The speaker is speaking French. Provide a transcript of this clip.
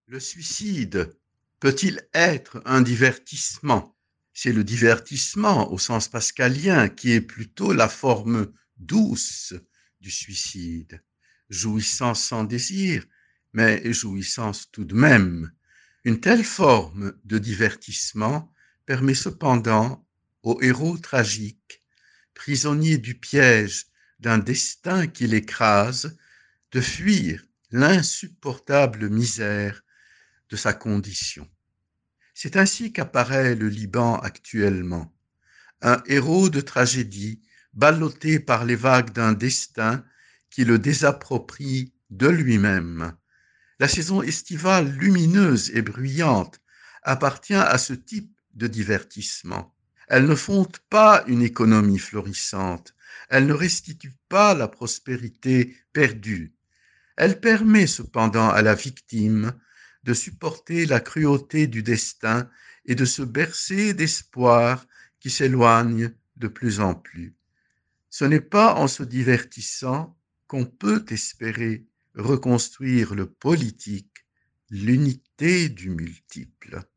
Le suicide peut-il être un divertissement? C'est le divertissement au sens pascalien qui est plutôt la forme douce du suicide. Jouissance sans désir, mais jouissance tout de même. Une telle forme de divertissement permet cependant au héros tragique, prisonnier du piège d'un destin qui l'écrase, de fuir l'insupportable misère de sa condition. C'est ainsi qu'apparaît le Liban actuellement, un héros de tragédie ballotté par les vagues d'un destin qui le désapproprie de lui-même. La saison estivale lumineuse et bruyante appartient à ce type de divertissement. Elle ne fonde pas une économie florissante, elle ne restitue pas la prospérité perdue. Elle permet cependant à la victime de supporter la cruauté du destin et de se bercer d'espoir qui s'éloigne de plus en plus. Ce n'est pas en se divertissant qu'on peut espérer reconstruire le politique, l'unité du multiple.